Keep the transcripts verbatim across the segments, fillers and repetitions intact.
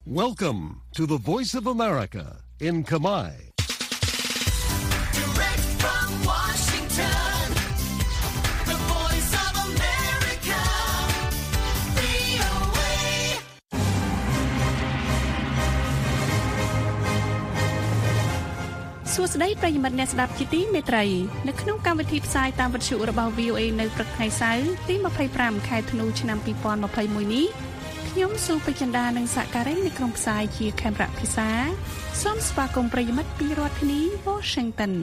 Welcome to the Voice of America in Khmer. Direct from Washington, the Voice of America, វី អូ เอ សួស្តីប្រិយមិត្តអ្នកស្ដាប់ជាទីមេត្រីនៅក្នុងកម្មវិធីផ្សាយតាមវិទ្យុរបស់ វី អូ เอ នៅព្រឹកថ្ងៃសៅរ៍ទីยี่สิบห้าខែធ្នូឆ្នាំยี่สิบยี่สิบเอ็ดនេះខ្ញុំស៊ូពេជ្រចិន្តានិងសាការីនៅក្នុងផ្សាយជាខេមរៈភាសាសូមស្វាគមន៍ប្រិយមិត្តពីរដ្ឋធានី Washington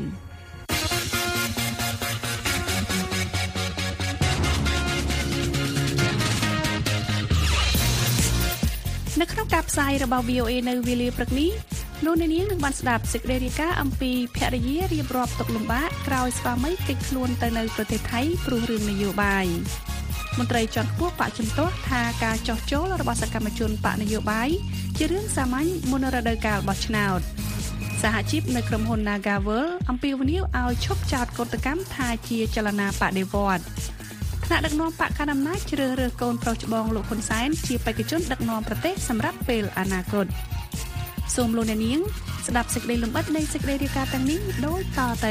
នៅក្នុងការផ្សាយរបស់ វី អូ เอ នៅវេលាព្រឹកនេះលោកអ្នកនាងនឹងបានស្ដាប់សេចក្តីរាយការណ៍អំពីភរិយារៀបរាប់ទុក្ខលំបាកក្រោយស្វាមីគេចខ្លួនទៅនៅប្រទេសថៃព្រោះរឿងនយោបាយមន្ត្រីជាន់ខ្ពស់បកជំទាស់ថាការចោះចូលរបស់សកម្មជនបកនយោបាយជារឿងសាមញ្ញមុនរដូវកាលបោះឆ្នោតសហជីពនៅក្រុមហ៊ុន Nagavel អំពាវនាវឲ្យឈប់ចោទកោតកម្មថាជាចលនាបដិវត្តន៍ថ្នាក់ដឹកនាំបកកណ្ដាលអំណាចជ្រើសរើសកូនប្រុសច្បងលោកហ៊ុនសែនជាបេក្ខជនដឹកនាំប្រទេសសម្រាប់ពេលអនាគតសូមលោកអ្នកនាងស្ដាប់សេចក្តីលម្អិតនៃសេចក្តីរាយការណ៍ទាំងនេះដូចតទៅ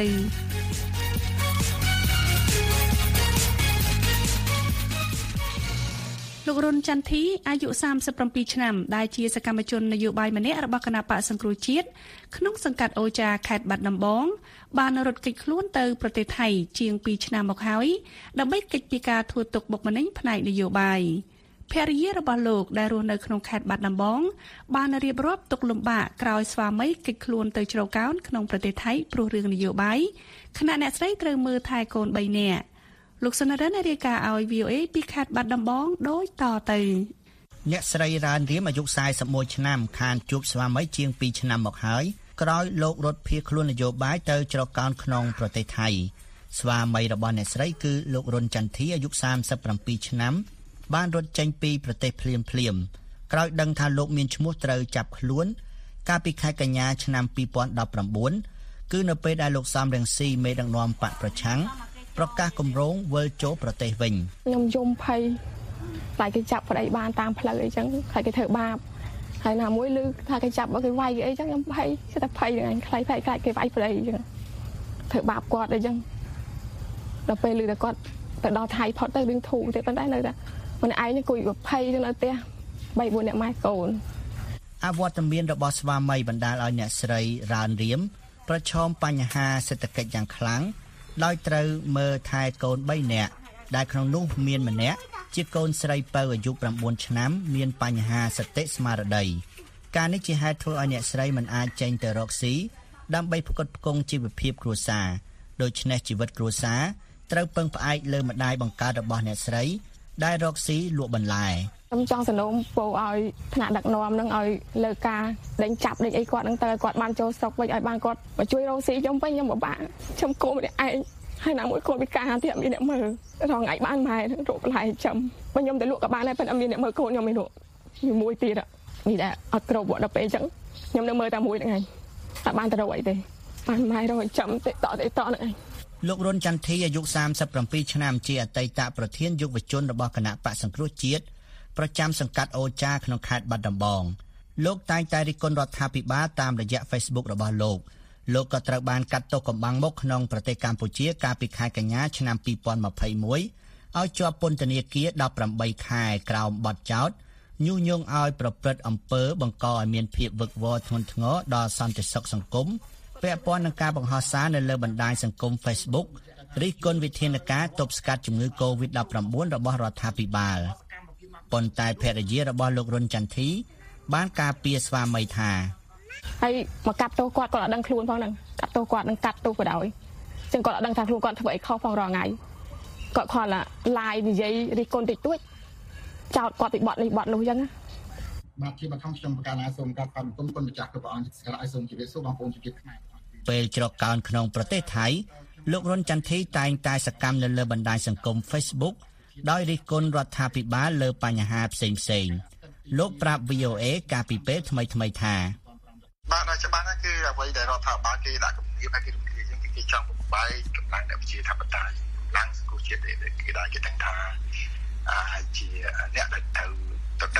លោករុនចន្ទធីអាយុសាមសិបเจ็ดឆ្នាំដែលជាសកម្មជននយោបាយម្នាក់របស់គណបក្សសង្គ្រោះជាតិក្នុងសង្កាត់អូចាខេត្តបាត់ដំបងបានរត់គេចខ្លួនទៅប្រទេសថៃជាងពីរឆ្នាំមកហើយដើម្បីគេចពីការធ្វើទុកបុកម្នេញផ្នែកនយោបាយភរិយារបស់លោកដែលរស់នៅក្នុងខេត្តបាត់ដំបងបានរៀបរាប់ទុក្ខលំបាកក្រោយស្វាមីគេចខ្លួនទៅជ្រកកោនក្នុងប្រទេសថៃព្រោះរឿងនយោបាយខណៈអ្នកស្រីត្រូវមើលថែកូនបីនាក់លោកសនរិនរាយការណ៍ឲ្យ វី អូ เอ ពីខេត្តបាត់ដំបងដូចតទៅអ្នកស្រីរ៉ានរៀមអាយុសាមសិបเอ็ดឆ្នាំខានជួបស្វាមីជាងពីរឆ្នាំមកហើយក្រោយលោករត់ភៀសខ្លួននយោបាយទៅជ្រកកោនក្នុងប្រទេសថៃស្វាមីរបស់អ្នកស្រីគឺលោករុនចន្ទធីអាយុសាមសិបเจ็ดឆ្នាំបានរត់ចេញពីប្រទេសភ្លាមភ្លាមក្រោយដឹងថាលោកមានឈ្មោះត្រូវចាប់ខ្លួនកាលពីខែកញ្ញាឆ្នាំពីរពាន់ដប់ប្រាំបួនគឺនៅពេលដែលលោកសំរងស៊ីមេដឹកនាំបកប្រឆាំងប្រកាសគម្រោងវិលចូលប្រទេសវិញខ្ញុំយំភ័យតែគេចាប់ប្តីបានតាមផ្លូវអីចឹងតែគេធ្វើបាបហើយណាមួយឮថាគេចាប់មកគេវាយគេអីចឹងខ្ញុំភ័យគឺតែភ័យហ្នឹងខ្លាចភ័យខ្លាចគេវាយប្តីចឹងធ្វើបាបគាត់អីចឹងដល់ពេលឮតែគាត់ទៅដល់ថៃផុតទៅរឿងធូរទេប៉ុន្តែនៅតែម្នាក់ឯងនេះគួយភ័យនៅផ្ទះបីបួនអ្នកម៉ែកូនអវត្តមានរបស់ស្វាមីបណ្ដាលឲ្យអ្នកស្រីរ៉ានរៀមប្រឈមបញ្ហាសេដ្ឋកិច្ចយ៉ាងខ្លាំងដោយត្រូវមើលថែកូនបីនាក់ដែលក្នុងនោះមានម្នាក់ជាកូនស្រីពៅអាយុប្រាំបួនឆ្នាំមានបញ្ហាសតិស្មារតីការនេះជាហេតុធ្វើឲ្យអ្នកស្រីមិនអាចចេញទៅរកស៊ីដើម្បីផ្គត់ផ្គង់ជីវភាពគ្រួសារដូច្នេះជីវិតគ្រួសារត្រូវពឹងផ្អែកលើម្ដាយបង្កើតរបស់អ្នកស្រីដែលរកស៊ីលក់បន្លែខ្ញុំចង់សនុំពោឲ្យថ្នាក់ដឹកនាំនឹងឲ្យលើការដេញចាប់ដេញអីគាត់នឹងទៅគាត់បានចូលស្រុកវិញឲ្យបានគាត់មកជួយរកស៊ីខ្ញុំវិញខ្ញុំពិបាកខ្ញុំគោម្នាក់ឯងហើយណាមួយគាត់ពិការទៀតមានអ្នកមើលរងថ្ងៃបានម៉ែរកបន្លែចំបើខ្ញុំទៅលក់ក៏បានដែរប៉ុន្តែមានអ្នកមើលកូនខ្ញុំមិនលក់មួយទៀតនេះដែរអត់គ្រប់ដល់ពេលអញ្ចឹងខ្ញុំនៅមើលតែមួយហ្នឹងឯងតែបានទៅរកអីទេបានម៉ែរកចំតិតតតិតហ្នឹងឯងលោករុនចន្ទធីអាយុសាមសិបเจ็ดឆ្នាំជាអតីតប្រធានយុវជនរបស់គណៈបក្សសង្គ្រោះជាតិប្រចាំសង្កាត់អូចាក្នុងខេត្តបាត់ដំបងលោកតែងតែរិះគន់រដ្ឋាភិបាលតាមរយៈ Facebook របស់លោកលោកក៏ត្រូវបានកាត់ទោសកំបាំងមុខក្នុងប្រទេសកម្ពុជាកាលពីខែកញ្ញាឆ្នាំពីរពាន់ម្ភៃមួយឲ្យជាប់ពន្ធនាគារដប់ប្រាំបីខែក្រោមបទចោទញុះញង់ឲ្យប្រព្រឹត្តអំពើបង្កឲ្យមានភាពវឹកវរធ្ងន់ធ្ងរដល់សន្តិសុខសង្គមពាក់ព័ន្ធនឹងការបង្ហោះសារនៅលើបណ្ដាញសង្គម Facebook រិះគន់វិធានការទប់ស្កាត់ជំងឺ កូវីដ ដប់ប្រាំបួន របស់រដ្ឋាភិបាលប៉ុន្តែភរិយារបស់លោករុនចន្ទធីបានការពារស្វាមីថាហើយមកកាត់ទោសគាត់គាត់អត់ដឹងខ្លួនផងហ្នឹងកាត់ទោសគាត់នឹងកាត់ទោសក៏ដោយចឹងគាត់អត់ដឹងថាខ្លួនគាត់ធ្វើអីខុសផងរាល់ថ្ងៃគាត់ខលឡាយនិយាយរិះគន់តិចតួចចោទគាត់ពីបទនេះបទនោះចឹងបាទជាបឋមខ្ញុំប្រកាសណាសូមការខំគុំគុណម្ចាស់គ្រប់ព្រះអង្គស្រាប់ឲ្យសូមជម្រាបសួរបងប្អូនជាខ្មែរពេលជ្រកកោនក្នុងប្រទេសថៃលោករុនចន្ទធីតែងតែសកម្មនៅលើបណ្ដាញសង្គម Facebook ដោយរិះគន់រដ្ឋាភិបាលលើបញ្ហាផ្សេងផ្សេងលោកប្រាប់ វី អូ เอ កាលពីពេលថ្មីថ្មីថាបាទហើយច្បាស់ណាស់គឺអ្វីដែលរដ្ឋាភិបាលគេដាក់គម្រាមឲ្យគេរំលាយអញ្ចឹងគឺគេចង់បំបែកកម្លាំងអ្នកប្រជាធិបតេយ្យកម្លាំងសង្គមជាតិគេដែលគេដឹងថាអាចជាអ្នកដែលត្រូវទៅដឹកនាំប្រ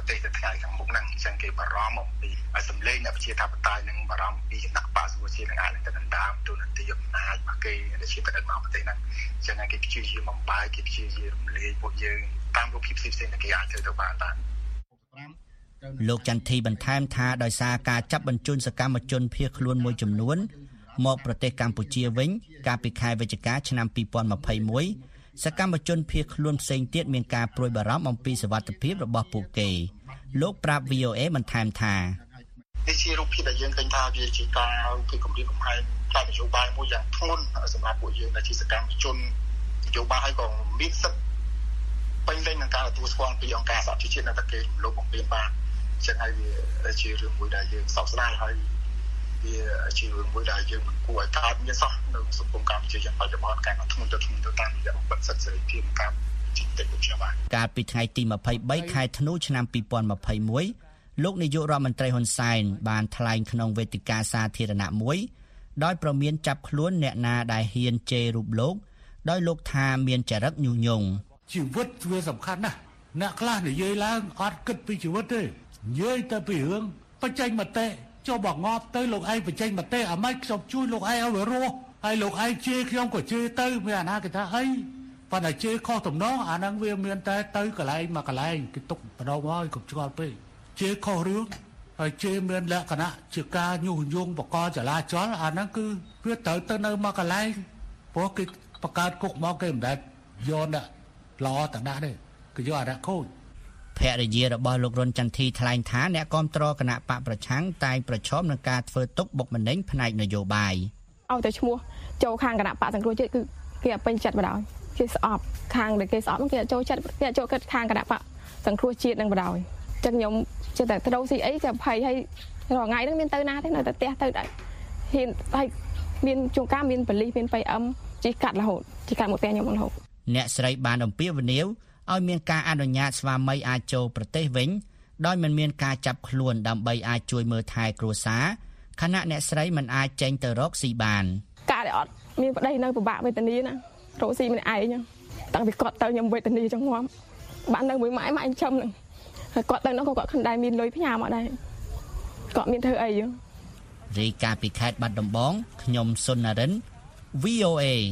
ទេសទៅថ្ងៃខាងមុខហ្នឹងអញ្ចឹងគេបារម្ភអំពីសម្លេងអ្នកប្រជាធិបតេយ្យនឹងបារម្ភពីគណៈបកសង្គ្រោះជាតិនឹងអាចនឹងទៅដណ្ដើមទូនាទីអំណាចរបស់គេដែលជាបដិមកប្រទេសហ្នឹងអញ្ចឹងគេព្យាយាមបំបែកគេព្យាយាមរំលាយពួកយើងតាមរូបភាពផ្សេងៗដែលគេអាចធ្វើទៅបានដែរលោកចន្ទធីបន្ថែមថាដោយសារការចាប់បញ្ជូនសកម្មជនភៀសខ្លួនមួយចំនួនមកប្រទេសកម្ពុជាវិញកាលពីខែវិច្ឆិកាឆ្នាំពីរពាន់ម្ភៃមួយសកម្មជនភៀសខ្លួនផ្សេងទៀតមានការព្រួយបារម្ភអំពីសុវត្ថិភាពរបស់ពួកគេលោកប្រាប់ វី អូ អេ បន្ថែមថានេះជារូបភាពដែលយើងឃើញថាវាជាការរូបភាពគម្រាមកំហែងផ្នែកនយោបាយមួយយ៉ាងធ្ងន់សម្រាប់ពួកយើងដែលជាសកម្មជននយោបាយហើយក៏មានសិទ្ធិពេញលេញនឹងការទទួលស្គាល់ពីអង្គការសហជីវជាតិនៅតែគេរំលោភបំពានបានអញ្ចឹងហើយវាជារឿងមួយដែលយើងសោកស្ដាយហើយវាជារឿងមួយដែលយើងមិនគួរឲ្យកើតមានសោះនៅសង្គមកម្ពុជាយ៉ាងបច្ចុប្បន្នការធ្ងន់ទៅធ្ងន់ទៅតាមរយៈបទសិទ្ធិសេរីភាពការជីវិតរបស់ខ្ញុំបាទកាលពីថ្ងៃទីម្ភៃបីខែធ្នូឆ្នាំពីរពាន់ម្ភៃមួយលោកនាយករដ្ឋមន្ត្រីហ៊ុនសែនបានថ្លែងក្នុងវេទិកាសាធារណៈមួយដោយប្រមានចាប់ខ្លួនអ្នកណាដែលហ៊ានជេររូបលោកដោយលោកថាមានចរិតញុះញង់ជីវិតវាសំខាន់ណាស់អ្នកខ្លះនិយាយឡើងអត់គិតពីជីវិតទេនិយាយតែពីរឿងបញ្ចេញមតិចុះបងប់ទៅលោកឯងបញ្ចេញមតិអាម៉េចខ្ញុំជួយលោកឯងឲ្យវារស់ហើយលោកឯងជេរខ្ញុំក៏ជេរទៅមានអាណាគេថាអីប៉ុន្តែជេរខុសទំនងអាហ្នឹងវាមានតែទៅកន្លែងមកកន្លែងគេទុកម្ដងហើយកុំឆ្ងល់ពេកជេរខុសរឿងហើយជេរមានលក្ខណៈជាការញុះញង់បកចលាចលអាហ្នឹងគឺវាត្រូវទៅនៅមកកន្លែងព្រោះគេបង្កើតគុកមកគេមិនដែលយកអ្នកល្អតដាក់ទេគឺយកអារៈខូចភរិយារបស់លោករុនចន្ទធីថ្លែងថាអ្នកគាំទ្រគណៈបកប្រឆាំងតែងប្រឈមនឹងការធ្វើទុកបុកម្នេញផ្នែកនយោបាយឲ្យតែឈ្មោះចូលខាងគណៈបកសង្គ្រោះជាតិគឺគេអត់ពេញចិត្តបណ្ដោយគេស្អប់ខាងដែលគេស្អប់គេអត់ចូលចិត្តគេអត់ចូលគិតខាងគណៈបកសង្គ្រោះជាតិនឹងបណ្ដោយអញ្ចឹងខ្ញុំចេះតែទៅស៊ីអីគេភ័យហើយរាល់ថ្ងៃហ្នឹងមានទៅណាទេនៅតែផ្ទះទៅដែរហ៊ានហើយមានជួនកាលមានប៉ូលីសមាន ពី អឹម ជីកាត់រហូតជីកាត់មកផ្ទះខ្ញុំរហូតអ្នកស្រីបានអំពាវនាវឲ្យមានការអនុញ្ញាតស្វាមីអាចចូលប្រទេសវិញដោយមិនមានការចាប់ខ្លួនដើម្បីអាចជួយមើលថែគ្រួសារខណៈអ្នកស្រីមិនអាចចេញទៅរកស៊ីបានការដែលអត់មានប្តីនៅពិបាកវេទនាណារកស៊ីម្នាក់ឯងតាំងពីគាត់ទៅខ្ញុំវេទនាចឹងងាប់បាននៅមួយម៉ែម៉ែចិញ្ចឹមហ្នឹងហើយគាត់ទៅនោះក៏គាត់ខំដែរមានលុយផ្ញើមកដែរគាត់មានធ្វើអីហ្នឹងរាយការណ៍ពីខេត្តបាត់ដំបងខ្ញុំសុននរិន វី អូ អេ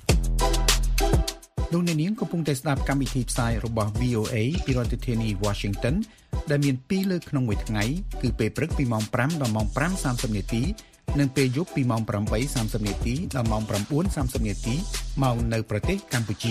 លោកអ្នកនាងកំពុងតែស្ដាប់កម្មវិធីផ្សាយរបស់ វី អូ អេ ពីរដ្ឋធានី Washington ដែលមានពីរលើកក្នុងមួយថ្ងៃគឺពេលព្រឹកពីម៉ោងប្រាំដល់ម៉ោងប្រាំសាមសិបនាទីនិងពេលយប់ពីម៉ោងប្រាំបីសាមសិបនាទីដល់ម៉ោងប្រាំបួនសាមសិបនាទីមកនៅប្រទេសកម្ពុជា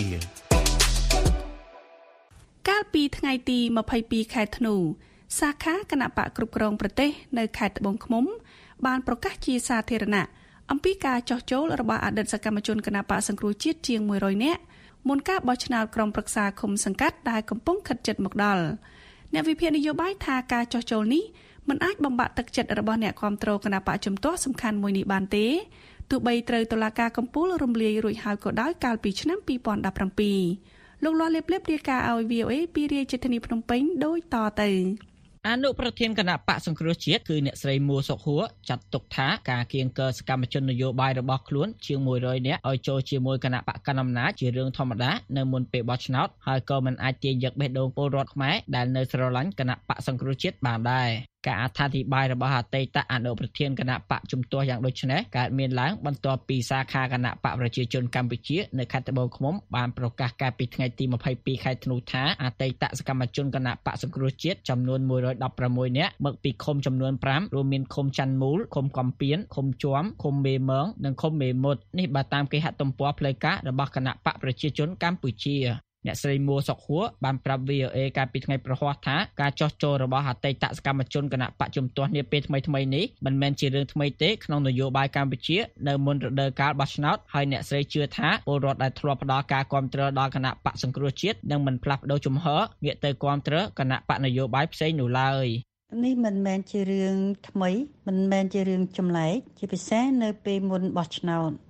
កាលពីថ្ងៃទីម្ភៃពីរខែធ្នូសាខាគណៈបកគ្រប់គ្រងប្រទេសនៅខេត្តត្បូងឃ្មុំបានប្រកាសជាសាធារណៈអំពីការចោះចូលរបស់អតីតសកម្មជនគណៈបកសង្គ្រោះជាតិជាងមួយរយនាក់មុនការបោះឆ្នោតក្រុមប្រឹក្សាឃុំសង្កាត់ដែលកំពុងខិតជិតមកដល់អ្នកវិភាគនយោបាយថាការចោះចូលនេះមិនអាចបំបាក់ទឹកចិត្តរបស់អ្នកគាំទ្រគណៈបកជំទាស់សំខាន់មួយនេះបានទេទោះបីត្រូវតុលាការកំពូលរំលាយរួចហើយក៏ដោយកាលពីឆ្នាំពីរពាន់ដប់ប្រាំពីរលោកលាស់លេបលេបរាយការណ៍ឲ្យ វី អូ អេ ពីរាជធានីភ្នំពេញដូចតទៅអនុប្រធានគណៈបកសង្គ្រោះជាតិគឺអ្នកស្រីមួសុខហួរចាត់ទុកថាការគៀងគរសកម្មជននយោបាយរបស់ខ្លួនជាងមួយរយនាក់ឲ្យចូលជាមួយគណៈបកកណ្ដាលអំណាចជារឿងធម្មតានៅមុនពេលបោះឆ្នោតហើយក៏មិនអាចទាញយកបេះដូងពលរដ្ឋខ្មែរដែលនៅស្រឡាញ់គណៈបកសង្គ្រោះជាតិបានដែរការអត្ថាធិប្បាយរបស់អតីតអនុប្រធានគណៈបកជំទាស់យ៉ាងដូចនេះកើតមានឡើងបន្ទាប់ពីសាខាគណៈបកប្រជាជនកម្ពុជានៅខេត្តត្បូងឃ្មុំបានប្រកាសកាលពីថ្ងៃទីម្ភៃពីរខែធ្នូថាអតីតសកម្មជនគណៈបកសង្គ្រោះជាតិចំនួនមួយរយដប់ប្រាំមួយនាក់មកពីឃុំចំនួនប្រាំរួមមានឃុំច័ន្ទមូលឃុំកំពៀនឃុំជួមឃុំមេមងនិងឃុំមេមត់នេះបើតាមគេហទំព័រផ្លូវការរបស់គណៈបកប្រជាជនកម្ពុជាអ្នកស្រីមួសុខហួរបានប្រាប់ វី អូ អេ កាលពីថ្ងៃប្រហ័សថាការចោះចូលរបស់អតីតសកម្មជនគណៈបកជំទាស់នាពេលថ្មីៗនេះមិនមែនជារឿងថ្មីទេក្នុងនយោបាយកម្ពុជានៅមុនរដូវកាលបោះឆ្នោតហើយអ្នកស្រីជឿថាពលរដ្ឋដែលធ្លាប់ផ្ដល់ការគាំទ្រដល់គណៈបកសង្គ្រោះជាតិនឹងមិនផ្លាស់ប្ដូរជំហរងាកទៅគាំទ្រគណៈបកនយោបាយផ្សេងនោះឡើយនេះមិនមែនជារឿងថ្មីមិនមែនជារឿងចម្លែកជាពិសេសនៅពេលមុនបោះឆ្នោតចា៎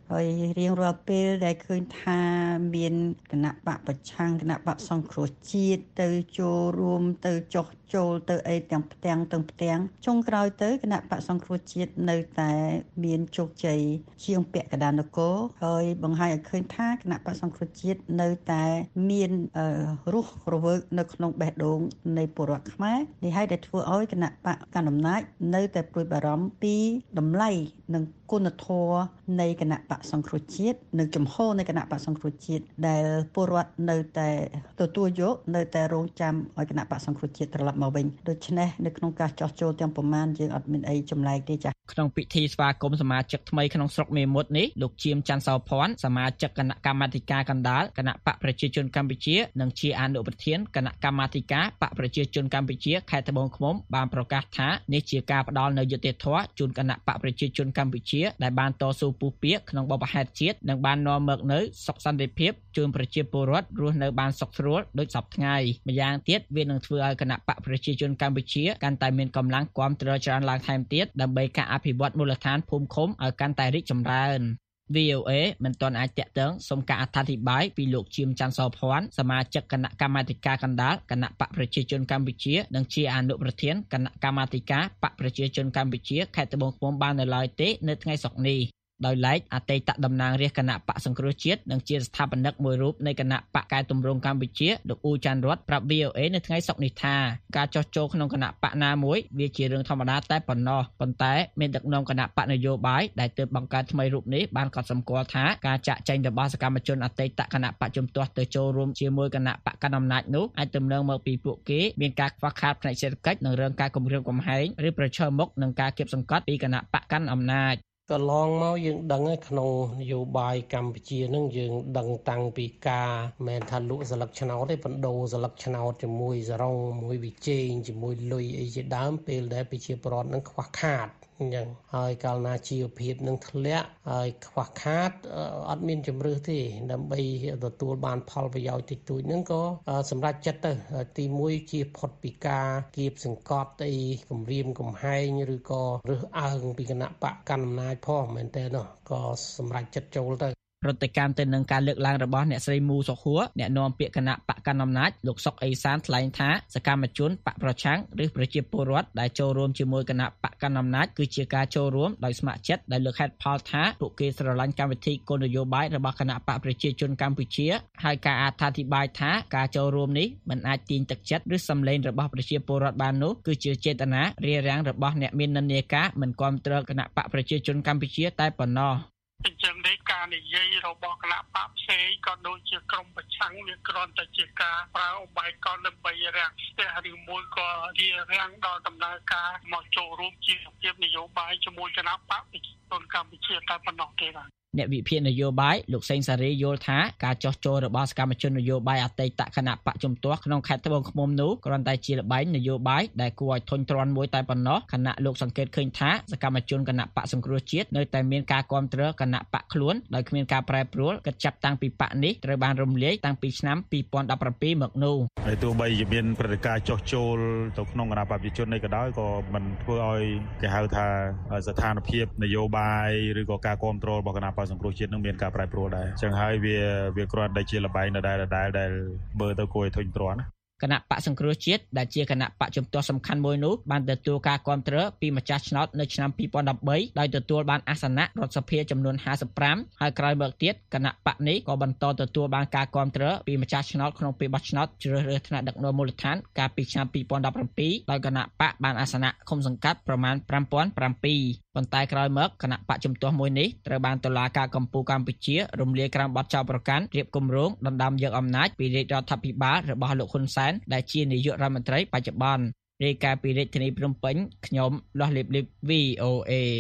ហើយរៀងរាល់ពេលដែលឃើញថាមានគណៈបកប្រឆាំងគណៈបកសង្គ្រោះជាតិទៅចូលរួមទៅចុះចូលទៅអីទាំងផ្ទាំងទាំងផ្ទាំងចុងក្រោយទៅគណៈបកសង្គ្រោះជាតិនៅតែមានជោគជ័យជាងពាក់កណ្ដាលនគរហើយបង្ហាញឲ្យឃើញថាគណៈបកសង្គ្រោះជាតិនៅតែមានរស់រវើកនៅក្នុងបេះដូងនៃពលរដ្ឋខ្មែរនេះហើយដែលធ្វើឲ្យគណៈបកកណ្ដាលអំណាចនៅតែព្រួយបារម្ភពីតម្លៃនិងគុណធម៌នៃគណៈបកសង្គ្រោះជាតិនិងចំហនៃគណៈបកសង្គ្រោះជាតិដែលពលរដ្ឋនៅតែទទួលយកនៅតែរងចាំឲ្យគណៈបកសង្គ្រោះជាតិត្រឡប់មកវិញដូច្នេះនៅក្នុងការចោះចូលទាំងប្រមាណយើងអត់មានអីចម្លែកទេចា៎ក្នុងពិធីស្វាគមន៍សមាជិកថ្មីក្នុងស្រុកមេមត់នេះលោកជាមច័ន្ទសោភ័ណ្ឌសមាជិកគណៈកម្មាធិការកណ្ដាលគណៈបកប្រជាជនកម្ពុជានិងជាអនុប្រធានគណៈកម្មាធិការបកប្រជាជនកម្ពុជាខេត្តត្បូងឃ្មុំបានប្រកាសថានេះជាការផ្ដល់នូវយុត្តិធម៌ជូនគណៈបកប្រជាជនកម្ពុជាដែលបានតស៊ូពុះពាកក្នុងបបផែនជាតិនិងបាននាំមកនូវសុខសន្តិភាពជូនប្រជាពលរដ្ឋរស់នៅបានសុខស្រួលដូចសពថ្ងៃម្យ៉ាងទៀតវានឹងធ្វើឲ្យគណៈបកប្រជាជនកម្ពុជាកាន់តែមានកម្លាំងគាំទ្រច្រើនឡើងថែមទៀតដើម្បីការអភិវឌ្ឍមូលដ្ឋានភូមិឃុំឲ្យកាន់តែរីកចម្រើន វី អូ អេ មិនទាន់អាចតាក់ទងសុំការអត្ថាធិប្បាយពីលោកជាមច័ន្ទសោភ័ណ្ឌសមាជិកគណៈកម្មាធិការកណ្ដាលគណៈបកប្រជាជនកម្ពុជានិងជាអនុប្រធានគណៈកម្មាធិការបកប្រជាជនកម្ពុជាខេត្តត្បូងឃ្មុំបាននៅឡើយទេនៅថ្ងៃសុក្រនេះដោយឡែកអតីតតំណាងរាស្ត្រគណៈបកសង្គ្រោះជាតិនិងជាស្ថាបនិកមួយរូបនៃគណៈបកកែតម្រង់កម្ពុជាលោកអ៊ូចាន់រតប្រាប់ វី អូ អេ នៅថ្ងៃសុក្រនេះថាការចោះចូលក្នុងគណៈបកណាមួយវាជារឿងធម្មតាតែប៉ុណ្ណោះប៉ុន្តែមានដឹកនាំគណៈបកនយោបាយដែលទើបបង្កើតថ្មីរូបនេះបានកត់សម្គាល់ថាការចាក់ចែងរបស់សកម្មជនអតីតគណៈបកជំទាស់ទៅចូលរួមជាមួយគណៈបកកណ្ដាលអំណាចនោះអាចទំនងមកពីពួកគេមានការខ្វះខាតផ្នែកសេដ្ឋកិច្ចនិងរឿងការគំរាមកំហែងឬប្រឈមមុខនឹងការគៀបសង្កត់ពីគណៈបកកណ្ដាលអំណាចកន្លងមកយើងដឹងក្នុងនយោបាយកម្ពុជានឹងយើងដឹងតាំងពីការមិនថាលក់ស្លឹកឆ្នោតទេបណ្ដូរស្លឹកឆ្នោតជាមួយសរងមួយវិជែងជាមួយលុយអីជាដើមពេលដែលប្រជាពលរដ្ឋនឹងខ្វះខាតអញ្ចឹងហើយកាលណាជីវភាពនឹងធ្លាក់ហើយខ្វះខាតអត់មានជំរឿសទេដើម្បីទទួលបានផលប្រយោជន៍តិចតួចហ្នឹងក៏សម្រាប់ចិត្តទៅទីមួយជាផុតពីការគៀបសង្កត់អីគម្រាមកំហែងឬក៏រើសអើងពីគណៈបកកណ្ដាលអំណាចផងមែនទេនោះក៏សម្រាប់ចិត្តចូលទៅប្រតិកម្មទៅនឹងការលើកឡើងរបស់អ្នកស្រីមូសុខួរអ្នកនាំពាក្យគណៈបកកណ្ដាលអំណាចលោកសុកអេសានថ្លែងថាសកម្មជនបកប្រឆាំងឬប្រជាពលរដ្ឋដែលចូលរួមជាមួយគណៈបកកណ្ដាលអំណាចគឺជាការចូលរួមដោយស្ម័គ្រចិត្តដែលលើកហេតុផលថាពួកគេស្រឡាញ់កម្មវិធីគោលនយោបាយរបស់គណៈបកប្រជាជនកម្ពុជាហើយការអត្ថាធិប្បាយថាការចូលរួមនេះមិនអាចទាញទឹកចិត្តឬសម្លេងរបស់ប្រជាពលរដ្ឋបាននោះគឺជាចេតនារារាំងរបស់អ្នកមាននិន្នាការមិនគាំទ្រគណៈបកប្រជាជនកម្ពុជាតែប៉ុណ្ណោះអញ្ចឹងនេះការនិយាយរបស់គណៈបកផ្សេងក៏ដូចជាក្រុមប្រឆាំងវាគ្រាន់តែជាការប្រើឧបាយកលដើម្បីរាំងស្ទះឬមួយក៏រារាំងដល់ដំណើរការមកចូលរួមជាភាពនយោបាយជាមួយគណៈបកប្រជាជនកម្ពុជាតែប៉ុណ្ណោះទេបាទអ្នកវិភាគនយោបាយលោកសេងសារីយល់ថាការចោះចូលរបស់សកម្មជននយោបាយអតីតគណៈបកជំទាស់ក្នុងខេត្តត្បូងឃ្មុំនោះគ្រាន់តែជាល្បែងនយោបាយដែលគួរឲ្យធុញទ្រាន់មួយតែប៉ុណ្ណោះខណៈលោកសង្កេតឃើញថាសកម្មជនគណៈបកសង្គ្រោះជាតិនៅតែមានការគាំទ្រគណៈបកខ្លួនដោយគ្មានការប្រែប្រួលគិតចាប់តាំងពីបកនេះត្រូវបានរំលាយតាំងពីឆ្នាំពីរពាន់ដប់ប្រាំពីរមកនោះហើយទោះបីជាមានព្រឹត្តិការណ៍ចោះចូលទៅក្នុងគណៈបកប្រជាជននេះក៏ដោយក៏មិនធ្វើឲ្យគេហៅថាស្ថានភាពនយោបាយឬក៏ការគាំទ្ររបស់គណៈបកសង្គ្រោះជាតិនឹងមានការប្រែប្រួលដែរអញ្ចឹងហើយវាវាគ្រាន់តែជាល្បែងដដែលៗដែលមើលទៅគួរឲ្យធុញទ្រាន់ណាគណៈបកសង្គ្រោះជាតិដែលជាគណៈបកជំទាស់សំខាន់មួយនោះបានទទួលការគាំទ្រពីម្ចាស់ឆ្នោតនៅឆ្នាំពីរពាន់ដប់បីដោយទទួលបានអាសនៈរដ្ឋសភាចំនួនហាសិបប្រាំហើយក្រោយមកទៀតគណៈបកនេះក៏បន្តទទួលបានការគាំទ្រពីម្ចាស់ឆ្នោតក្នុងពេលបោះឆ្នោតជ្រើសរើសថ្នាក់ដឹកនាំមូលដ្ឋានកាលពីឆ្នាំពីរពាន់ដប់ប្រាំពីរដោយគណៈបកបានអាសនៈឃុំសង្កាត់ប្រមាណប្រាំពាន់ប្រាំពីរប៉ុន្តែក្រោយមកគណៈបកជំទាស់មួយនេះត្រូវបានតុលាការកំពូលកម្ពុជារំលាយក្រោមបទចោទប្រកាន់រៀបគម្រោងដណ្ដើមយកអំណាចពីរាជរដ្ឋាភិបាលរបស់លោកហ៊ុនសែនដែលជានាយករដ្ឋមន្ត្រីបច្ចុប្បន្នរាយការណ៍ពីរាជធានីភ្នំពេញខ្ញុំលាស់លីបលីប វី អូ អេ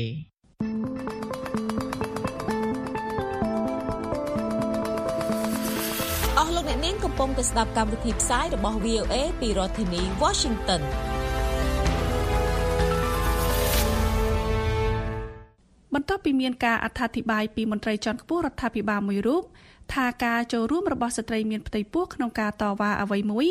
អស់លោកអ្នកនាងកំពុងតែស្ដាប់កម្មវិធីផ្សាយរបស់ វី អូ អេ ពីរដ្ឋធានី Washington បន្ទាប់ពីមានការអត្ថាធិប្បាយពីមន្ត្រីជាន់ខ្ពស់រដ្ឋាភិបាលមួយរូបថាការចូលរួមរបស់ស្ត្រីមានផ្ទៃពោះក្នុងការតវ៉ាអ្វីមួយ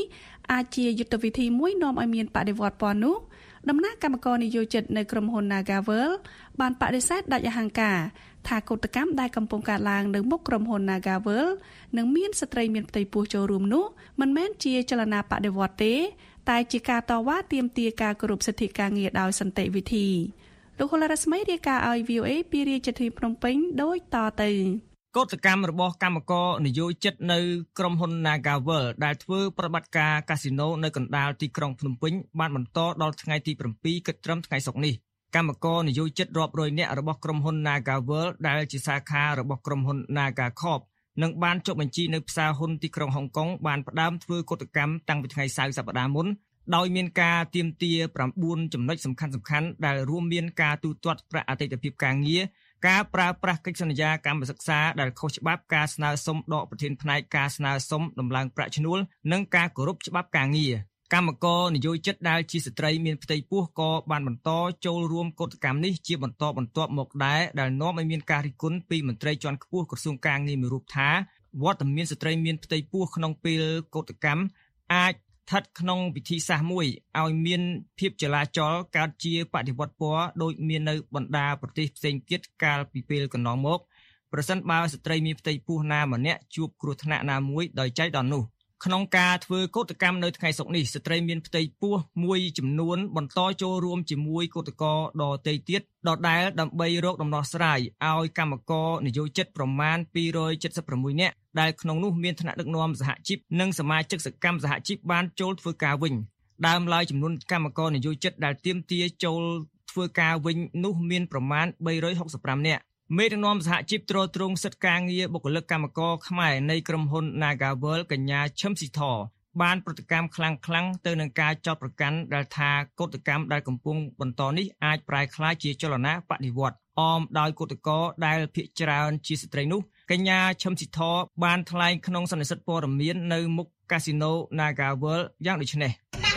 អាចជាយុទ្ធវិធីមួយនាំឲ្យមានបដិវត្តពណ៌នោះដំណាក់កម្មករនយោជិតនៅក្រុមហ៊ុន Nagavel បានបដិសេធដាច់អហង្ការថាកោតកម្មដែលកំពុងកើតឡើងនៅមុខក្រុមហ៊ុន Nagavel និងមានស្ត្រីមានផ្ទៃពោះចូលរួមនោះមិនមែនជាចលនាបដិវត្តទេតែជាការតវ៉ាទាមទារការគោរពសិទ្ធិការងារដោយសន្តិវិធីលោកហុលរស្មីរាយការណ៍ឲ្យ វី អូ អេ ពីរាជធានីភ្នំពេញដូចតទៅកោតកម្មរបស់កម្មករនយោជិតនៅក្រុមហ៊ុន Nagavel ដែលធ្វើប្រតិបត្តិការកាស៊ីណូនៅកណ្ដាលទីក្រុងភ្នំពេញបានបន្តដល់ថ្ងៃទី7គិតត្រឹមថ្ងៃសុក្រនេះកម្មករនយោជិតរាប់រយនាក់របស់ក្រុមហ៊ុន Nagavel ដែលជាសាខារបស់ក្រុមហ៊ុន Nagacorp និងបានចុះបញ្ជីនៅផ្សារហ៊ុនទីក្រុងហុងកុងបានផ្ដើមធ្វើកោតកម្មតាំងពីថ្ងៃសៅរ៍សប្តាហ៍មុនដោយមានការទាមទារ9ចំណុចសំខាន់ៗដែលរួមមានការទូទាត់ប្រាក់អតីតភាពការងារការប្រើប្រាស់កិច្ចសន្យាកម្មសិក្សាដែលខុសច្បាប់ការស្នើសុំដកប្រធានផ្នែកការស្នើសុំដំឡើងប្រាក់ឈ្នួលនិងការគោរពច្បាប់ការងារកម្មករនយោជិតដែលជាស្ត្រីមានផ្ទៃពោះក៏បានបន្តចូលរួមកោតកម្មនេះជាបន្តបន្ទាប់មកដែរដែលនាំឲ្យមានការរិះគន់ពីមន្ត្រីជាន់ខ្ពស់ក្រសួងការងារមួយរូបថាវត្តមានស្ត្រីមានផ្ទៃពោះក្នុងពេលកោតកម្មអាចស្ថិតក្នុងវិធីសាស្ត្រមួយឲ្យមានភាពចលាចលកើតជាបដិវត្តពណ៌ដោយមាននៅបណ្ដាប្រទេសផ្សេងទៀតកាលពីពេលកន្លងមកប្រសិនបើស្ត្រីមានផ្ទៃពោះណាម្នាក់ជួបគ្រោះថ្នាក់ណាមួយដោយចៃដន្យនោះក្នុងការធ្វើកោតកម្មនៅថ្ងៃសុក្រនេះស្ត្រីមានផ្ទៃពោះមួយចំនួនបន្តចូលរួមជាមួយកោតករដទៃទៀតដដែលដើម្បីរកដំណោះស្រាយឲ្យកម្មករនយោជិតប្រមាណពីររយសិបប្រាំមួយនាក់ដែលក្នុងនោះមានថ្នាក់ដឹកនាំសហជីពនិងសមាជិកសកម្មសហជីពបានចូលធ្វើការវិញដើមឡើយចំនួនកម្មករនយោជិតដែលទាមទារចូលធ្វើការវិញនោះមានប្រមាណបីរយហុកសិបប្រាំនាក់មេដឹកនាំសហជីពត្រួតត្រងសិទ្ធិការងារបុគ្គលិកកម្មករខ្មែរនៃក្រុមហ៊ុន Nagavel កញ្ញាឈឹមស៊ីធបានប្រតិកម្មខ្លាំងៗទៅនឹងការចោទប្រកាន់ដែលថាកោតកម្មដែលកំពុងបន្តនេះអាចប្រែក្លាយជាចលនាបដិវត្តអមដោយកោតករដែលភាគច្រើនជាស្ត្រីនោះកញ្ញាឈឹមស៊ីធបានថ្លែងក្នុងសន្និសីទព័ត៌មាននៅមុខកាស៊ីណូ Nagavel យ៉ាងដូចនេះ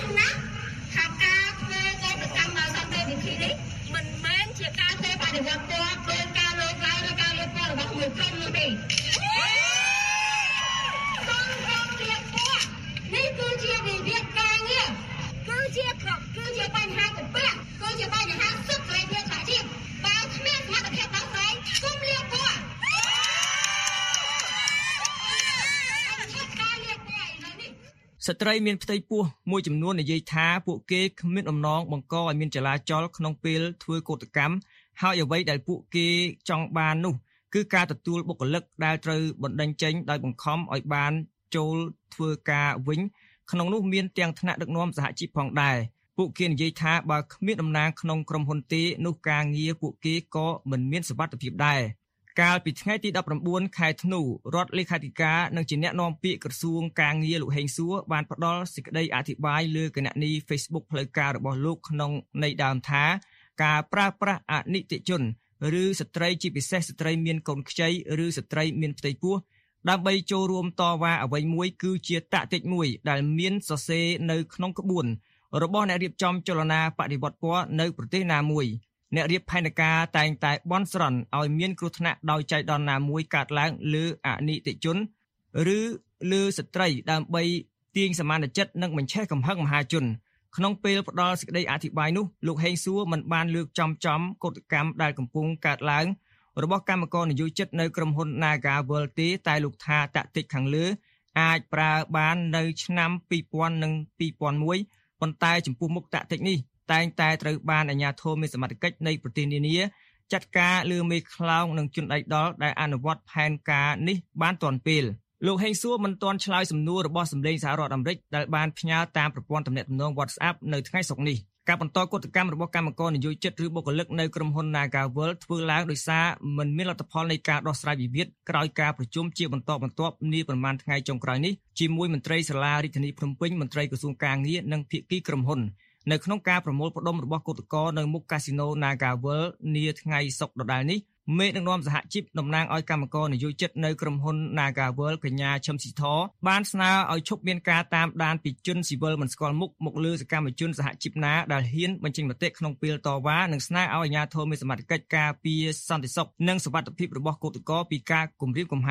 ស្ត្រីមានផ្ទៃពោះមួយចំនួននិយាយថាពួកគេគ្មានអំណងបង្កឲ្យមានចលាចលក្នុងពេលធ្វើកោតកម្មហើយអ្វីដែលពួកគេចង់បាននោះគឺការទទួលបុគ្គលិកដែលត្រូវបណ្តេញចេញដោយបង្ខំឲ្យបានចូលធ្វើការវិញក្នុងនោះមានទាំងថ្នាក់ដឹកនាំសហជីពផងដែរពួកគេនិយាយថាបើគ្មានតំណាងក្នុងក្រុមហ៊ុនទេនោះការងារពួកគេក៏មិនមានសុវត្ថិភាពដែរកាលពីថ្ងៃទីដប់ប្រាំបួនខែធ្នូរដ្ឋលេខាធិការនិងជាអ្នកនាំពាក្យក្រសួងការងារលោកហេងសួរបានផ្ដល់សេចក្តីអធិប្បាយលើគណនី Facebook ផ្លូវការរបស់លោកក្នុងន័យដើមថាការប្រើប្រាស់អនិច្ចជនឬស្ត្រីជាពិសេសស្ត្រីមានកូនខ្ចីឬស្ត្រីមានផ្ទៃពោះដើម្បីចូលរួមតវ៉ាអ្វីមួយគឺជាតាក់ទិចមួយដែលមានសរសេរនៅក្នុងក្បួនរបស់អ្នករៀបចំចលនាបដិវត្តពណ៌នៅប្រទេសណាមួយអ្នករៀបផែនការតែងតែបន់ស្រន់ឲ្យមានគ្រោះថ្នាក់ដោយចៃដន្យណាមួយកើតឡើងលើអនិច្ចជនឬលើស្ត្រីដើម្បីទាញសមានចិត្តនិងបញ្ឆេះកំហឹងមហាជនក្នុងពេលផ្ដល់សេចក្តីអធិប្បាយនោះលោកហេងសួរមិនបានលើកចំចំកោតកម្មដែលកំពុងកើតឡើងរបស់កម្មករនយោជិតនៅក្រុមហ៊ុន Nagavel ទេតែលោកថាតាក់ទិចខាងលើអាចប្រើបាននៅឆ្នាំពីរពាន់និងពីរពាន់មួយប៉ុន្តែចំពោះមុខតាក់ទិចនេះតែងតែត្រូវបានអាជ្ញាធរមានសមត្ថកិច្ចនៃប្រទេសនានាចាត់ការលើមេខ្លោងនិងជនដៃដល់ដែលអនុវត្តផែនការនេះបានទាន់ពេលលោកហេងសួរមិនទាន់ឆ្លើយសំណួររបស់សម្លេងសហរដ្ឋអាមេរិកដែលបានផ្ញើតាមប្រព័ន្ធទំនាក់ទំនង WhatsApp នៅថ្ងៃសុក្រនេះការបន្តកោតកម្មរបស់កម្មករនយោជិតឬបុគ្គលិកនៅក្រុមហ៊ុន Nagavel ធ្វើឡើងដោយសារមិនមានលទ្ធផលនៃការដោះស្រាយវិវាទក្រោយការប្រជុំជាបន្តបន្ទាប់នាប្រមាណថ្ងៃចុងក្រោយនេះជាមួយមន្ត្រីសាលារាជធានីភ្នំពេញមន្ត្រីក្រសួងការងារនិងភាគីក្រុមហ៊ុននៅក្នុងការប្រមូលផ្ដុំរបស់កោតក្រនៅមុខកាស៊ីណូ Nagavel នាថ្ងៃសុក្រដដែលនេះមេដឹកនាំសហជីពតំណាងឲ្យកម្មករនយោជិតនៅក្រុមហ៊ុន Nagavel កញ្ញាឈឹមស៊ីធបានស្នើឲ្យឈប់មានការតាមដានពីជនស៊ីវិលមិនស្គាល់មុខមកលើសកម្មជនសហជីពណាដែលហ៊ានបញ្ចេញមតិក្នុងពេលតវ៉ានិងស្នើឲ្យអាជ្ញាធរមានសមត្ថកិច្ចការពារសន្តិសុខនិងសុវត្ថិភាពរបស់កោតក្រពីការគំរាមកំហែង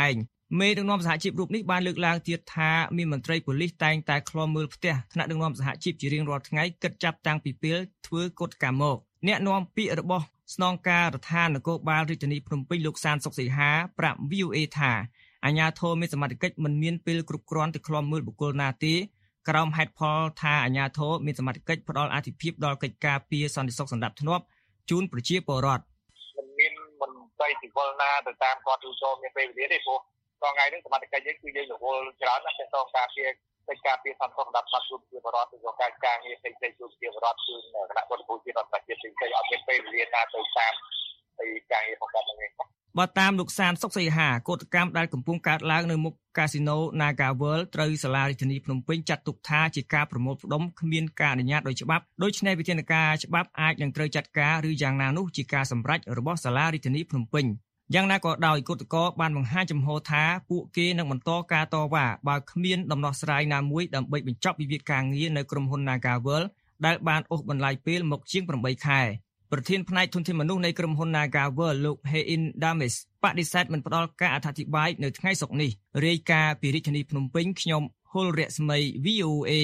មេដឹកនាំសហជីពរូបនេះបានលើកឡើងទៀតថាមានមន្ត្រីប៉ូលីសតែងតែឃ្លាំមើលផ្ទះថ្នាក់ដឹកនាំសហជីពជារៀងរាល់ថ្ងៃគិតចាប់តាំងពីពេលធ្វើកោតកម្មមកអ្នកនាំពាក្យរបស់ស្នងការដ្ឋាននគរបាលរាជធានីភ្នំពេញលោកសានសុកសីហាប្រាប់ វី អូ เอ ថាអាជ្ញាធរមានសមត្ថកិច្ចមិនមានពេលគ្រប់គ្រាន់ទៅឃ្លាំមើលបុគ្គលណាទេក្រោមហេតុផលថាអាជ្ញាធរមានសមត្ថកិច្ចផ្ដល់អាទិភាពដល់កិច្ចការពារសន្តិសុខសណ្ដាប់ធ្នាប់ជូនប្រជាពលរដ្ឋមិនមានមន្ត្រីទីវល់ណាទៅតាមគាត់ទូចូលមានពេលវេលាទេព្រោះថ្ងៃនេះសមត្ថកិច្ចយើងគឺយើងរវល់ច្រើនណាស់ទៅតាមការពារកិច្ចការពារសន្តិសុខសណ្ដាប់ធ្នាប់ជូនប្រជាពលរដ្ឋទៅការការងារផ្សេងៗជូនប្រជាពលរដ្ឋគឺគណៈរដ្ឋបាលជាតិរដ្ឋបាលជាតិផ្សេងៗអត់មានពេលវេលាណាទៅតាមពីការងាររបស់គាត់ហ្នឹងឯងបើតាមលោកសានសុកសីហាកោតកម្មដែលកំពុងកើតឡើងនៅមុខកាស៊ីណូ Naga World ត្រូវសាលារាជធានីភ្នំពេញចាត់ទុកថាជាការប្រមូលផ្ដុំគ្មានការអនុញ្ញាតដោយច្បាប់ដូច្នេះវិធានការច្បាប់អាចនឹងត្រូវចាត់ការឬយ៉ាងណានោះជាការសម្រេចរបស់សាលារាជធានីភ្នំពេញយ៉ាងណាក៏ដោយកោតក្របានបង្ហាញចំហថាពួកគេនឹងបន្តការតវ៉ាបើគ្មានដំណោះស្រាយណាមួយដើម្បីបញ្ចប់វិវាទការងារនៅក្រុមហ៊ុន Naga World ដែលបានអូសបន្លាយពេលមកជាងប្រាំបីខែប្រធានផ្នែកធនធានមនុស្សនៃក្រុមហ៊ុន Naga World លោក Hein Damis បដិសេធមិនផ្ដល់ការអធិប្បាយនៅថ្ងៃសុក្រនេះរាយការណ៍ពីរាជធានីភ្នំពេញខ្ញុំហុលរស្មី វី អូ เอ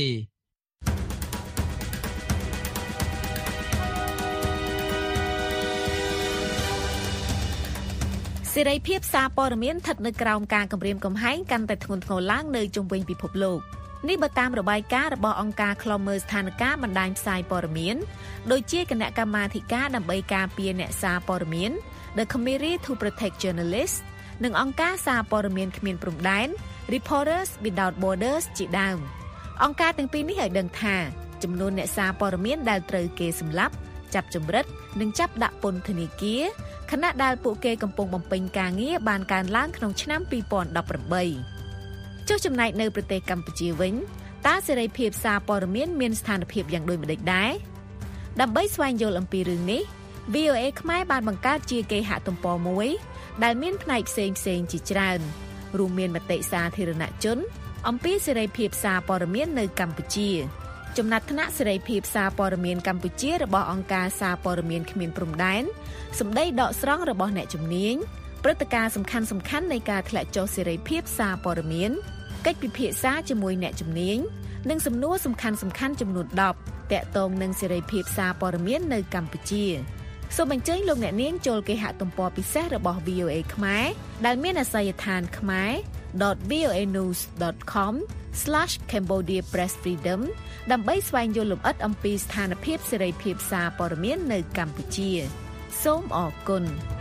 សេរីភាពសារព័ត៌មានស្ថិតនៅក្រោមការគំរាមកំហែងកាន់តែធ្ងន់ធ្ងរឡើងនៅជុំវិញពិភពលោកនេះបើតាមរបាយការណ៍របស់អង្គការឃ្លាំមើលស្ថានភាពបណ្ដាញផ្សាយព័ត៌មានដូចជាគណៈកម្មាធិការដើម្បីការពារអ្នកសារព័ត៌មាន The Committee to Protect Journalists និងអង្គការសារព័ត៌មានគ្មានព្រំដែន Reporters Without Borders ជាដើមអង្គការទាំងពីរនេះឲ្យដឹងថាចំនួនអ្នកសារព័ត៌មានដែលត្រូវគេសម្លាប់ចាប់ចម្រិតនិងចាប់ដាក់ពន្ធនាគារខណៈដែលពួកគេកំពុងបំពេញការងារបានកើនឡើងក្នុងឆ្នាំពីរពាន់ដប់ប្រាំបីចុះចំណែកនៅប្រទេសកម្ពុជាវិញតើសេរីភាពសារព័ត៌មានមានស្ថានភាពយ៉ាងដូចម្តេចដែរដើម្បីស្វែងយល់អំពីរឿងនេះ វី អូ เอ ខ្មែរបានបង្កើតជាគេហទំព័រមួយដែលមានផ្នែកផ្សេងផ្សេងជាច្រើនរួមមានមតិសាធារណជនអំពីសេរីភាពសារព័ត៌មាននៅកម្ពុជាចំណាត់ថ្នាក់សេរីភាពសារព័ត៌មានកម្ពុជារបស់អង្គការសារព័ត៌មានគ្មានព្រំដែនសម្ដីដកស្រង់របស់អ្នកជំនាញព្រឹត្តិការណ៍សំខាន់សំខាន់នៃការធ្លាក់ចុះសេរីភាពសារព័ត៌មានកិច្ចពិភាក្សាជាមួយអ្នកជំនាញនិងសំណួរសំខាន់សំខាន់ចំនួនដប់ទាក់ទងនឹងសេរីភាពសារព័ត៌មាននៅកម្ពុជាសូមអញ្ជើញលោកអ្នកនាងចូលគេហទំព័រពិសេសរបស់ វី អូ เอ ខ្មែរដែលមានអាសយដ្ឋាន khmer dot voanews dot com slash cambodia press freedom ដើម្បីស្វែងយល់លម្អិតអំពីស្ថានភាពសេរីភាពសារព័ត៌មាននៅកម្ពុជាសូមអរគុណ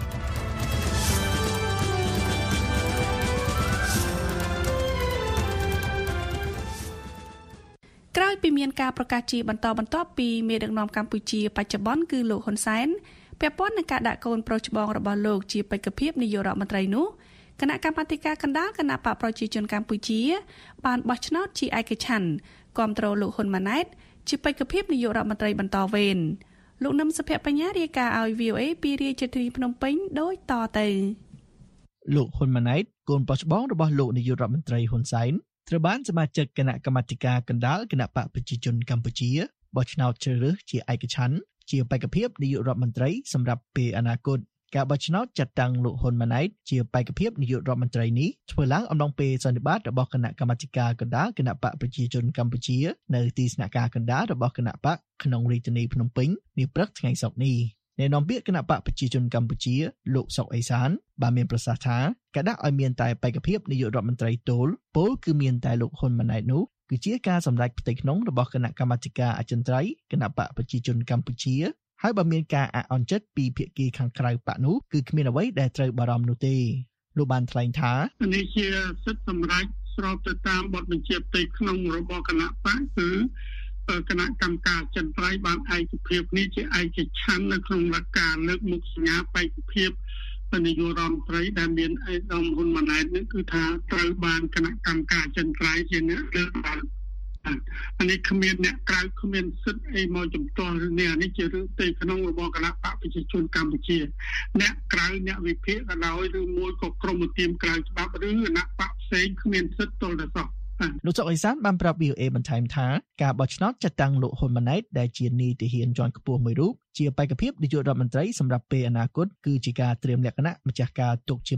ក្រោយពីមានការប្រកាសជាបន្តបន្ទាប់ពីមេដឹកនាំកម្ពុជាបច្ចុប្បន្នគឺលោកហ៊ុនសែនពាក់ព័ន្ធនឹងការដាក់កូនប្រុសច្បងរបស់លោកជាបេក្ខភាពនាយករដ្ឋមន្ត្រីនោះគណៈកម្មាធិការកណ្ដាលគណៈបកប្រជាជនកម្ពុជាបានបោះឆ្នោតជាឯកច្ឆន្ទគាំទ្រលោកហ៊ុនម៉ាណែតជាបេក្ខភាពនាយករដ្ឋមន្ត្រីបន្តវេនលោកនឹមសុភបញ្ញារាយការណ៍ឲ្យ វី អូ เอ ពីរាជធានីភ្នំពេញដូចតទៅលោកហ៊ុនម៉ាណែតកូនប្រុសច្បងរបស់លោកនាយករដ្ឋមន្ត្រីហ៊ុនសែនត្រូវបានសមាជិកគណៈកម្មាធិការកណ្ដាលគណៈបកប្រជាជនកម្ពុជាបោះឆ្នោតជ្រើសរើសជាឯកច្ឆន្ទជាបេក្ខភាពនាយករដ្ឋមន្ត្រីសម្រាប់ពេលអនាគតការបោះឆ្នោតចាត់តាំងលោកហ៊ុនម៉ាណែតជាបេក្ខភាពនាយករដ្ឋមន្ត្រីនេះធ្វើឡើងអំឡុងពេលសន្និបាតរបស់គណៈកម្មាធិការកណ្ដាលគណៈបកប្រជាជនកម្ពុជានៅទីស្នាក់ការកណ្ដាលរបស់គណៈបកក្នុងរាជធានីភ្នំពេញនាព្រឹកថ្ងៃសុក្រនេះអ្នកនាំពាក្យគណៈបកប្រជាជនកម្ពុជាលោកសុកអេសានបានមានប្រសាសន៍ថាការដាក់ឲ្យមានតែបេក្ខភាពនាយករដ្ឋមន្ត្រីទោលពលគឺមានតែលោកហ៊ុនម៉ាណែតនោះគឺជាការសម្រេចផ្ទៃក្នុងរបស់គណៈកម្មាធិការអចិន្ត្រៃយ៍គណៈបកប្រជាជនកម្ពុជាហើយបើមានការអអន់ចិត្តពីភាគីខាងក្រៅបកនោះគឺគ្មានអ្វីដែលត្រូវបារម្ភនោះទេលោកបានថ្លែងថានេះជាសិទ្ធិសម្រេចស្របទៅតាមបទបញ្ជាផ្ទៃក្នុងរបស់គណៈបកគឺគណៈកម្មការអចិន្ត្រៃយ៍បានឯកភាពនេះជាឯកច្ឆន្ទនៅក្នុងលក្ខការលើកមុខសញ្ញាបេក្ខភាពនាយករដ្ឋមន្ត្រីដែលមានអេដាមហ៊ុនម៉ាណែតនេះគឺថាត្រូវបានគណៈកម្មការអចិន្ត្រៃយ៍ជាអ្នកលើកបានអានេះគ្មានអ្នកក្រៅគ្មានសិទ្ធិអីមកជំទាស់នេះអានេះជារឿងផ្ទៃក្នុងរបស់គណៈបកប្រជាជនកម្ពុជាអ្នកក្រៅអ្នកវិភាគក៏ដោយឬមួយក៏ក្រុមឧទាមក្រៅច្បាប់ឬគណៈបកផ្សេងគ្មានសិទ្ធិទល់តែសោះលោកសុកអេសានបានប្រាប់ វី អូ เอ បន្ថែមថាការបោះឆ្នោតចាត់តាំងលោកហ៊ុនម៉ាណែតដែលជានីតិហានជាន់ខ្ពស់មួយរូបជាបេក្ខភាពនាយករដ្ឋមន្ត្រីសម្រាប់ពេលអនាគតគឺជាការត្រៀមលក្ខណៈម្ចាស់ការទុកជាមុន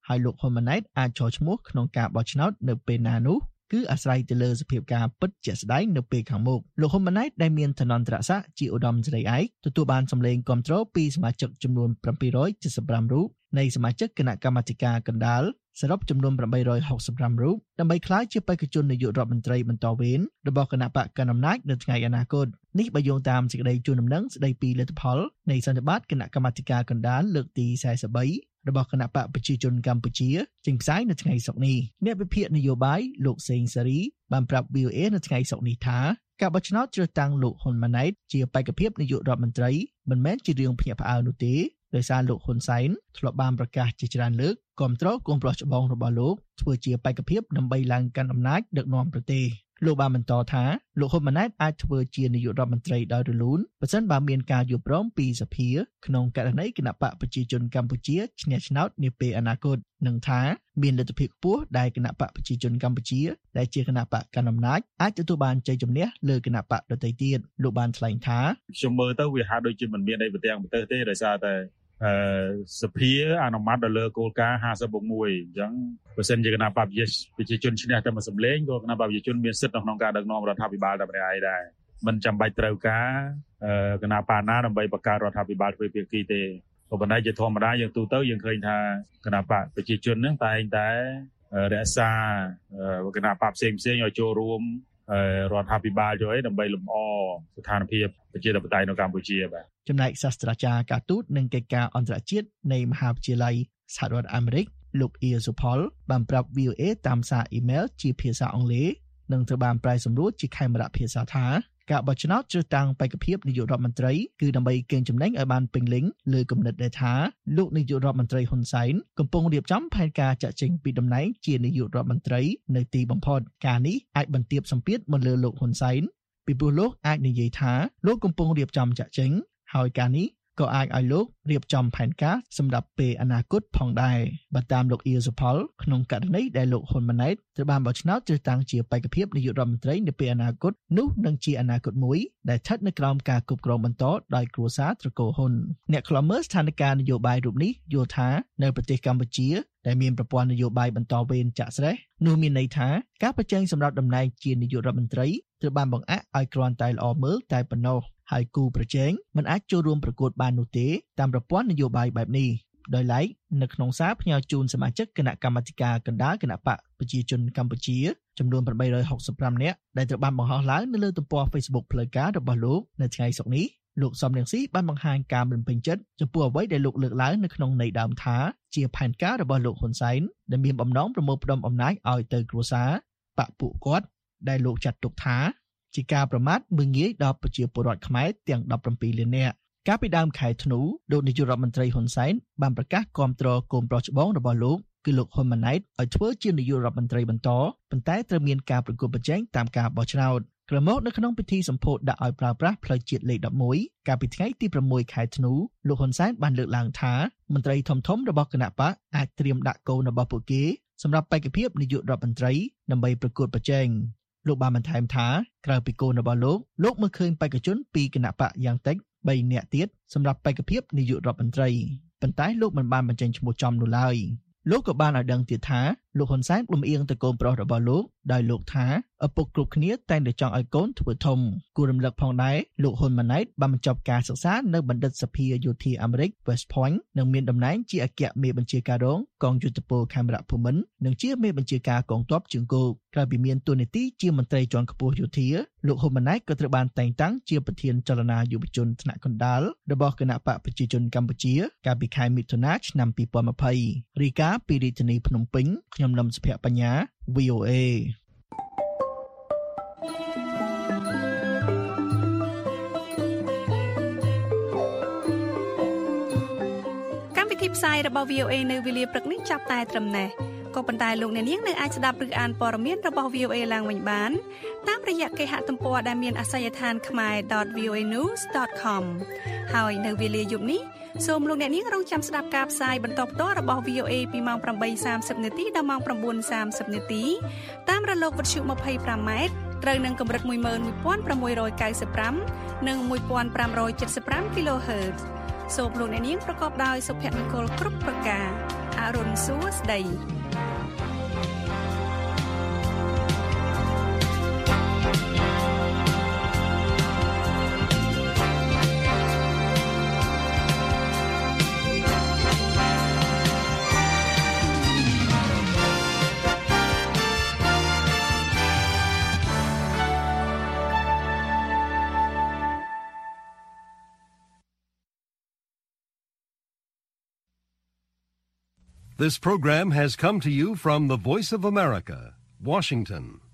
ហើយលោកហ៊ុនម៉ាណែតអាចចូលឈ្មោះក្នុងការបោះឆ្នោតនៅពេលណានោះគឺអាស្រ័យទៅលើសភាពការពិតជាក់ស្ដែងនៅពេលខាងមុខលោកហ៊ុនម៉ាណែតដែលមានឋានន្តរស័ក្តិជាឧត្តមសេនីយ៍ឯកទទួលបានសម្លេងគាំទ្រពីសមាជិកចំនួនbảy trăm七mươi lămរូបនៃសមាជិកគណៈកម្មាធិការកណ្ដាលសរុបចំនួនeight hundred sixty-fiveរូបដើម្បីក្លាយជាបេក្ខជននាយករដ្ឋមន្ត្រីបន្តវេនរបស់គណៈបកកណ្ដាលអំណាចនៅថ្ងៃអនាគតនេះបើយោងតាមសេចក្តីជូនដំណឹងស្តីពីលទ្ធផលនៃសន្និបាតគណៈកម្មាធិការកណ្ដាលលើកទីforty-threeរបស់គណៈបកប្រជាជនកម្ពុជាចេញផ្សាយនៅថ្ងៃសុក្រនេះអ្នកវិភាគនយោបាយលោកសេងសេរីបានប្រាប់ V O A នៅថ្ងៃសុក្រនេះថាការបោះឆ្នោតជ្រើសតាំងលោកហ៊ុនម៉ាណែតជាបេក្ខភាពនាយករដ្ឋមន្ត្រីមិនមែនជារឿងភ្ញាក់ផ្អើលនោះទេដោយសារលោកហ៊ុនសែនធ្លាប់បានប្រកាសជាច្រើនលើកគាំទ្រកូនប្រុសច្បងរបស់លោកធ្វើជាបេក្ខភាពដើម្បីឡើងកាន់អំណាចដឹកនាំប្រទេសលោកបានបន្តថាលោកហ៊ុនម៉ាណែតអាចធ្វើជានាយករដ្ឋមន្ត្រីដោយរលូនប្រសិនបើមានការយល់ព្រមពីសភាក្នុងករណីគណៈបកប្រជាជនកម្ពុជាឈ្នះឆ្នោតនាពេលអនាគតនឹងថាមានលទ្ធភាពខ្ពស់ដែលគណៈបកប្រជាជនកម្ពុជាដែលជាគណៈបកកណ្ដាលអំណាចអាចទទួលបានជ័យជំនះលើគណៈបកដទៃទៀតលោកបានថ្លែងថាខ្ញុំមើលទៅវាហាក់ដូចជាមិនមានអីប្រទាំងប្រទេសទេដោយសារតែអឺសភាអនុម័តទៅលើគោលការណ៍fifty plus oneអញ្ចឹងបើសិនជាគណៈបព្វប្រជាជនឈ្នះតែមួយសម្លេងក៏គណៈបព្វជិជនមានសិទ្ធិក្នុងការដឹកនាំរដ្ឋាភិបាលតែម្នាក់ឯងដែរមិនចាំបាច់ត្រូវការគណៈបកណាដើម្បីបង្កើតរដ្ឋាភិបាលទ្វេភាគីទេក៏ប៉ុន្តែជាធម្មតាយើងទូទៅយើងឃើញថាគណៈបកប្រជាជនហ្នឹងតែងតែរក្សាគណៈបកផ្សេងផ្សេងឲ្យចូលរួមរដ្ឋាភិបាលជួយដើម្បីលំអស្ថានភាពប្រជាធិបតេយ្យនៅកម្ពុជាបាទចំណែកសាស្ត្រាចារ្យការទូតនិងកិច្ចការអន្តរជាតិនៃមហាវិទ្យាល័យសហរដ្ឋអាមេរិកលោកអ៊ីសុផលបានប្រាប់ V O A តាមសារអ៊ីមែលជាភាសាអង់គ្លេសនិងត្រូវបានប្រែសម្រួលជាខេមរៈភាសាថាការបោះឆ្នោតជ្រើសតាំងបេក្ខភាពនាយករដ្ឋមន្ត្រីគឺដើម្បីកេងចំណេញឲ្យបានពេញលេញលើគំនិតដែលថាលោកនាយករដ្ឋមន្ត្រីហ៊ុនសែនកំពុងរៀបចំផែនការចាក់ចេញពីតំណែងជានាយករដ្ឋមន្ត្រីនៅទីបំផុតការនេះអាចបន្ទាបសម្ពាធមកលើលោកហ៊ុនសែនពីព្រោះលោកអាចនិយាយថាលោកកំពុងរៀបចំចាក់ចេញហើយការនេះក៏អាចឲ្យលោករៀបចំផែនការសម្រាប់ពេលអនាគតផងដែរបើតាមលោកអ៊ីសុផលក្នុងករណីដែលលោកហ៊ុនម៉ាណែតត្រូវបានបោះឆ្នោតជ្រើសតាំងជាបេក្ខភាពនាយករដ្ឋមន្ត្រីនៅពេលអនាគតនោះនឹងជាអនាគតមួយដែលស្ថិតនៅក្រោមការគ្រប់គ្រងបន្តដោយគ្រួសារត្រកូលហ៊ុនអ្នកខ្លំមើលស្ថានភាពនយោបាយរូបនេះយល់ថានៅប្រទេសកម្ពុជាដែលមានប្រព័ន្ធនយោបាយបន្តវេនចាក់ស្រេះនោះមានន័យថាការប្រជែងសម្រាប់តំណែងជានាយករដ្ឋមន្ត្រីត្រូវបានបង្អាក់ឲ្យគ្រាន់តែល្អមើលតែប៉ុណ្ណោះហើយគូប្រជែងមិនអាចចូលរួមប្រកួតបាននោះទេតាមប្រព័ន្ធនយោបាយបែបនេះដោយឡែកនៅក្នុងសារផ្ញើជូនសមាជិកគណៈកម្មាធិការកណ្ដាលគណៈបកប្រជាជនកម្ពុជាចំនួនeight hundred sixty-fiveនាក់ដែលត្រូវបានបង្ហោះឡើងនៅលើទំព័រ Facebook ផ្លូវការរបស់លោកនៅថ្ងៃសុក្រនេះលោកសំរងស៊ីបានបង្ហាញការមិនពេញចិត្តចំពោះអ្វីដែលលោកលើកឡើងនៅក្នុងន័យដើមថាជាផែនការរបស់លោកហ៊ុនសែនដែលមានបំណងប្រមូលផ្ដុំអំណាចឲ្យទៅគ្រួសារបកពួកគាត់ដែលលោកចាត់ទុកថាជាការប្រមាថមើលងាយដល់ប្រជាពលរដ្ឋខ្មែរទាំងseventeenលាននាក់កាលពីដើមខែធ្នូលោកនាយករដ្ឋមន្ត្រីហ៊ុនសែនបានប្រកាសគាំទ្រកូនប្រុសច្បងរបស់លោកគឺលោកហ៊ុនម៉ាណែតឲ្យធ្វើជានាយករដ្ឋមន្ត្រីបន្តប៉ុន្តែត្រូវមានការប្រគល់ប្រជែងតាមការបោះឆ្នោតក្រោយមកនៅក្នុងពិធីសម្ពោធដាក់ឲ្យប្រើប្រាស់ផ្លូវជាតិលេខelevenកាលពីថ្ងៃទីsixខែធ្នូលោកហ៊ុនសែនបានលើកឡើងថាមន្ត្រីធំៗរបស់គណៈបកអាចត្រៀមដាក់កូនរបស់ពួកគេសម្រាប់បេក្ខភាពនាយករដ្ឋមន្ត្រីដើម្បីប្រកួតប្រជែងលោកបានបន្ថែមថាក្រៅពីកូនរបស់លោកលោកមើលឃើញបេក្ខជនពីគណៈបកយ៉ាងតិចthreeនាក់ទៀតសម្រាប់បេក្ខភាពនាយករដ្ឋមន្ត្រីប៉ុន្តែលោកមិនបានបញ្ចេញឈ្មោះចំនោះឡើយលោកក៏បានឲ្យដឹងទៀតថាលោកហ៊ុនសែនលំអៀងទៅកូនប្រុសរបស់លោកដោយលោកថាឪពុកគ្រប់គ្នាតែងតែចង់ឲ្យកូនធ្វើធំគួររំលឹកផងដែរលោកហ៊ុនម៉ាណែតបានបញ្ចប់ការសិក្សានៅបណ្ឌិតសភាយោធាអាមេរិក West Point និងមានតំណែងជាអគ្គមេបញ្ជាការរងកងយុទ្ធពលខេមរៈភូមិន្ទនិងជាមេបញ្ជាការកងទ័ពជើងគោកក្រៅពីមានតួនាទីជាមន្ត្រីជាន់ខ្ពស់យោធាលោកហ៊ុនម៉ាណែតក៏ត្រូវបានតែងតាំងជាប្រធានចលនាយុវជនថ្នាក់កណ្ដាលរបស់គណៈបកប្រជាជនកម្ពុជាកាលពីខែមិថុនាឆ្នាំtwenty twentyរីកាពីរាជធានីភ្នំពេញខ្ញុំនឹមសុភ័ក្របញ្ញា V O A កម្មវិធីផ្សាយរបស់ V O A នៅវេលាព្រឹកនេះចាប់តែត្រឹមណេះក៏ប៉ុន្តែលោកអ្នកនាងនៅអាចស្ដាប់ឬអានព័ត៌មានរបស់ V O A ឡើងវិញបានតាមរយៈគេហទំព័រដែលមានអាសយដ្ឋាន khmae dot v o a news dot com ហើយនៅវេលាយប់នេះសូមលោកអ្នកនាងរងចាំស្ដាប់ការផ្សាយបន្តផ្ទាល់របស់ V O A ពីម៉ោងeight thirtyនាទីដល់ម៉ោងnine thirtyនាទីតាមរលកវិទ្យុtwenty-fiveម៉ែត្រត្រូវនឹងកម្រិតone one six ninety-fiveនិងfifteen seventy-five គីឡូហឺតសូមលោកអ្នកនាងប្រកបដោយសុភមង្គលគ្រប់ប្រការអរុនសួស្ដី This program has come to you from the Voice of America, Washington.